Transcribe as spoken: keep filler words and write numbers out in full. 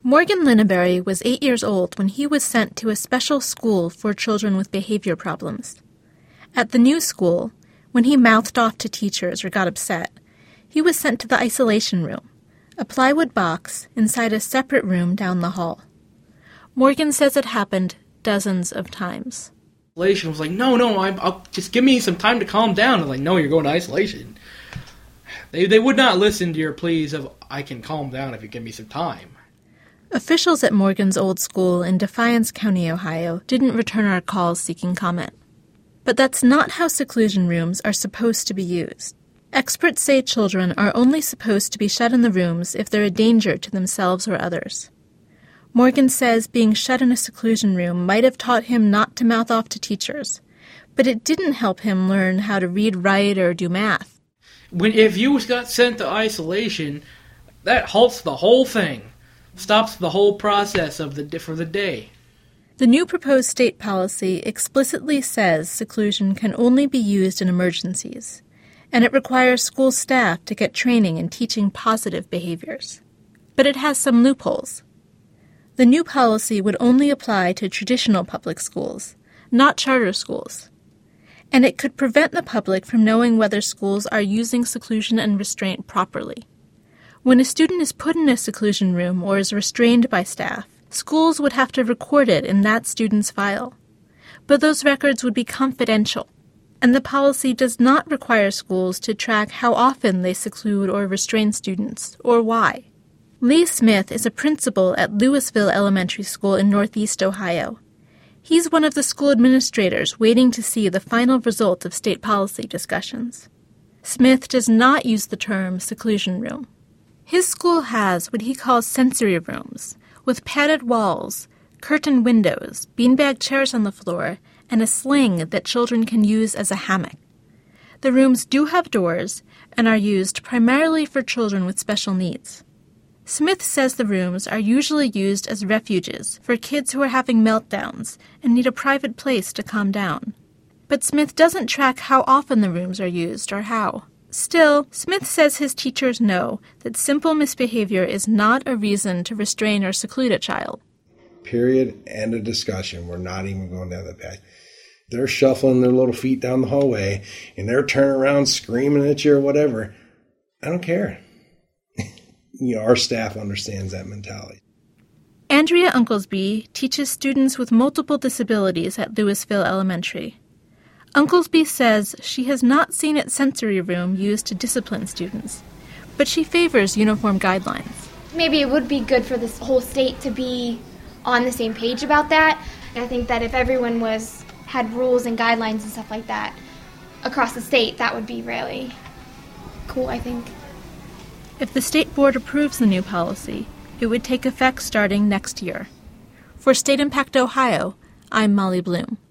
Morgan Linneberry was eight years old when he was sent to a special school for children with behavior problems. At the new school, when he mouthed off to teachers or got upset, he was sent to the isolation room, a plywood box inside a separate room down the hall. Morgan says it happened dozens of times. Isolation was like, no, no, I, I'll just give me some time to calm down. I was like, no, you're going to isolation. They they would not listen to your pleas of, I can calm down if you give me some time. Officials at Morgan's old school in Defiance County, Ohio, didn't return our calls seeking comment. But that's not how seclusion rooms are supposed to be used. Experts say children are only supposed to be shut in the rooms if they're a danger to themselves or others. Morgan says being shut in a seclusion room might have taught him not to mouth off to teachers, but it didn't help him learn how to read, write, or do math. When if you got sent to isolation, that halts the whole thing. Stops the whole process of the for the day. The new proposed state policy explicitly says seclusion can only be used in emergencies, and it requires school staff to get training in teaching positive behaviors. But it has some loopholes. The new policy would only apply to traditional public schools, not charter schools. And it could prevent the public from knowing whether schools are using seclusion and restraint properly. When a student is put in a seclusion room or is restrained by staff, schools would have to record it in that student's file. But those records would be confidential, and the policy does not require schools to track how often they seclude or restrain students, or why. Lee Smith is a principal at Louisville Elementary School in Northeast Ohio. He's one of the school administrators waiting to see the final result of state policy discussions. Smith does not use the term seclusion room. His school has what he calls sensory rooms, with padded walls, curtained windows, beanbag chairs on the floor, and a sling that children can use as a hammock. The rooms do have doors and are used primarily for children with special needs. Smith says the rooms are usually used as refuges for kids who are having meltdowns and need a private place to calm down. But Smith doesn't track how often the rooms are used or how. Still, Smith says his teachers know that simple misbehavior is not a reason to restrain or seclude a child. Period. End of discussion. We're not even going down that path. They're shuffling their little feet down the hallway, and they're turning around screaming at you or whatever. I don't care. You know, our staff understands that mentality. Andrea Unklesby teaches students with multiple disabilities at Louisville Elementary. Unklesby says she has not seen its sensory room used to discipline students, but she favors uniform guidelines. Maybe it would be good for this whole state to be on the same page about that. I think that if everyone was had rules and guidelines and stuff like that across the state, that would be really cool, I think. If the state board approves the new policy, it would take effect starting next year. For State Impact Ohio, I'm Molly Bloom.